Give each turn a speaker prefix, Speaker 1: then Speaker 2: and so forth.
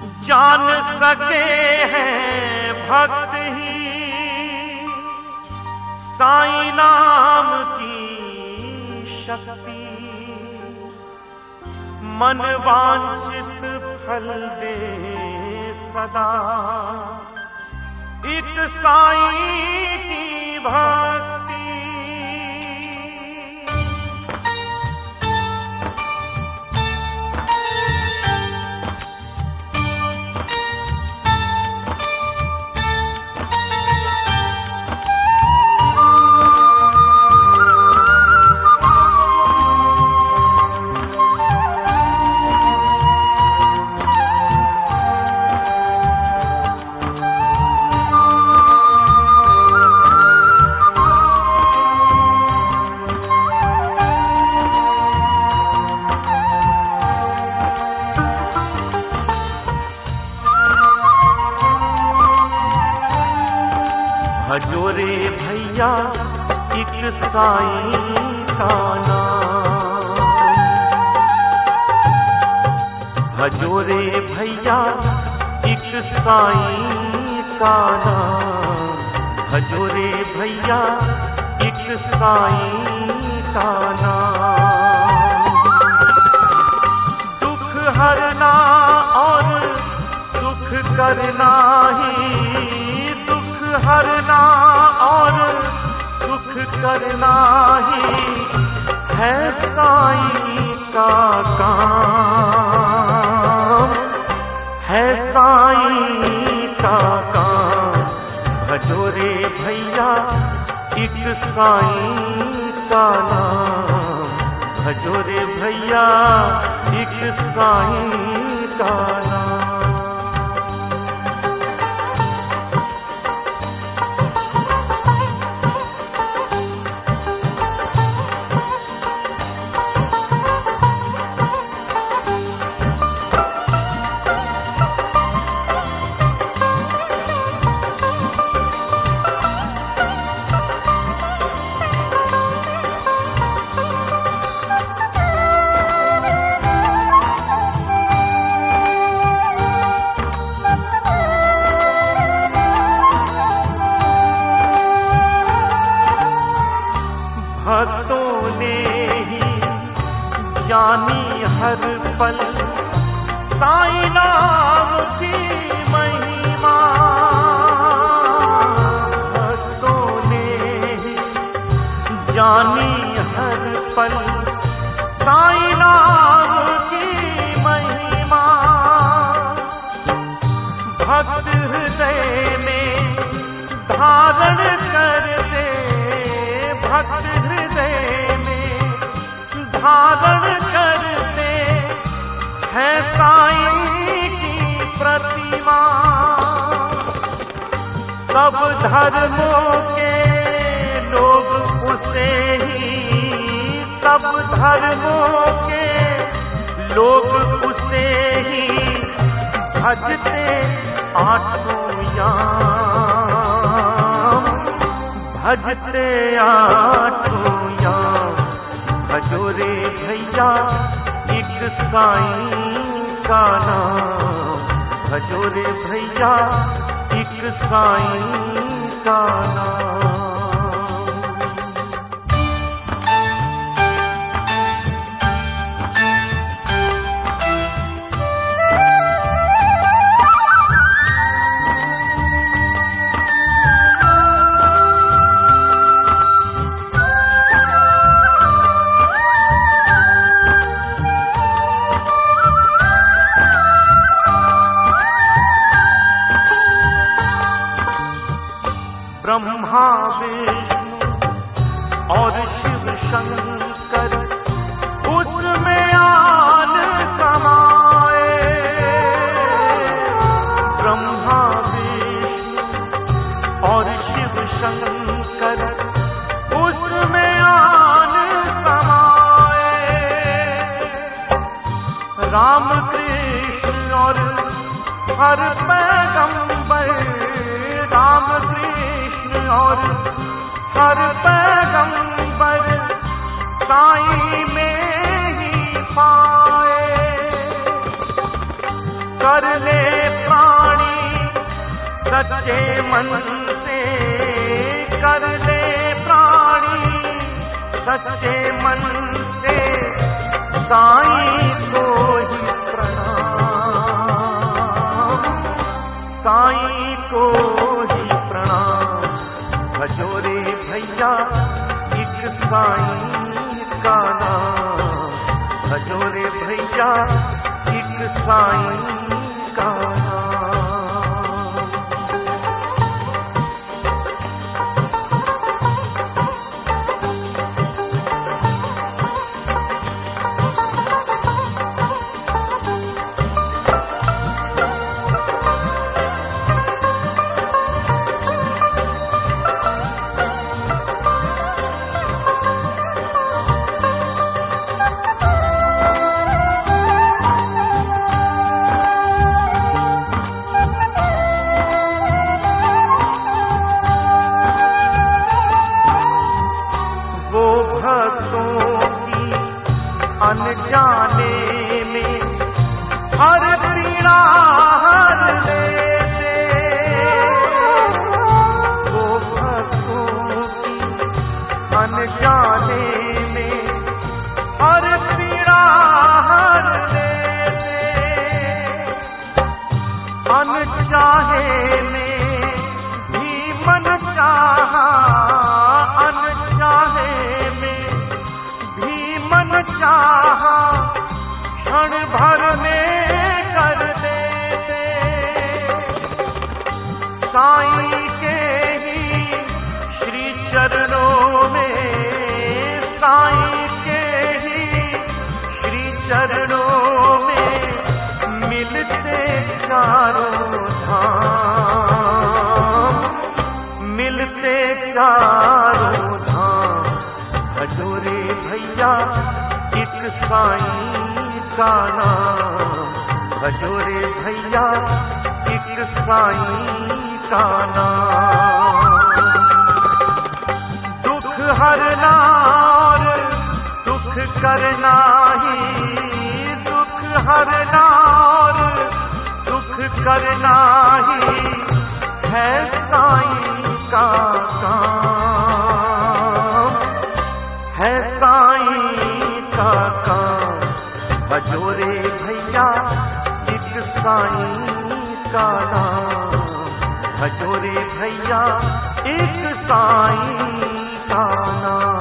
Speaker 1: जान सके हैं भक्त ही साईं नाम की शक्ति, मन वांछित फल दे सदा एक साईं की भक्ति। भजो रे भैया एक साईं का नाम, भजो रे भैया एक साईं का नाम, भजो रे भैया एक साईं का नाम। दुख हरना और सुख करना ही, हरना और सुख करना ही है साईं का काम, है साईं का काम। भजो रे भैया एक साईं का नाम, भजो रे भैया एक साईं का नाम। भक्तों ने ही जानी हर पल साईं नाम की महिमा, भक्तों ने ही जानी हर पल साईं नाम की महिमा। भक्त हृदय में धारण करते, भक्त हृदय में धारण करते हैं साईं की प्रतिमा। सब धर्मों के लोग उसे ही, सब धर्मों के लोग उसे ही भजते आठों याम, भजते आठों याम। भजो रे भैया एक साईं का नाम, भजो रे भैया एक साईं का नाम। ब्रह्मा विष्णु और शिव शंकर उसमें आन समाए, ब्रह्मा विष्णु और शिव शंकर उसमें आन समाए। राम कृष्ण और हर पैगंबर, राम कृष्ण और हर पैगंबर साईं में ही पाए। कर ले प्राणी सच्चे मन से, कर ले प्राणी सच्चे मन से, साईं को ही प्रणाम, साईं को ही प्रणाम। भजो रे भैया एक साईं का नाम, भजो रे भैया एक साईं का नाम। अनजाने में हर पीड़ा हर लेते, वो भक्तों की अनजाने में हर पीड़ा हर लेते, अनचाहे में भी मन चाहा, अनचाहे में भी मन चाहा, क्षण भर में कर देते। साईं के ही श्री चरणों में, साईं के ही श्री चरणों में मिलते चारों धाम, मिलते चारों धाम। भजो रे भैया एक साईं का नाम, भजो रे भैया एक साईं का नाम। दुख हरना और सुख करना ही, दुख हरना और सुख करना ही है साईं का काम, है साईं का काम। भजो रे भैया एक साईं का नाम, भजो रे भैया एक साईं का नाम।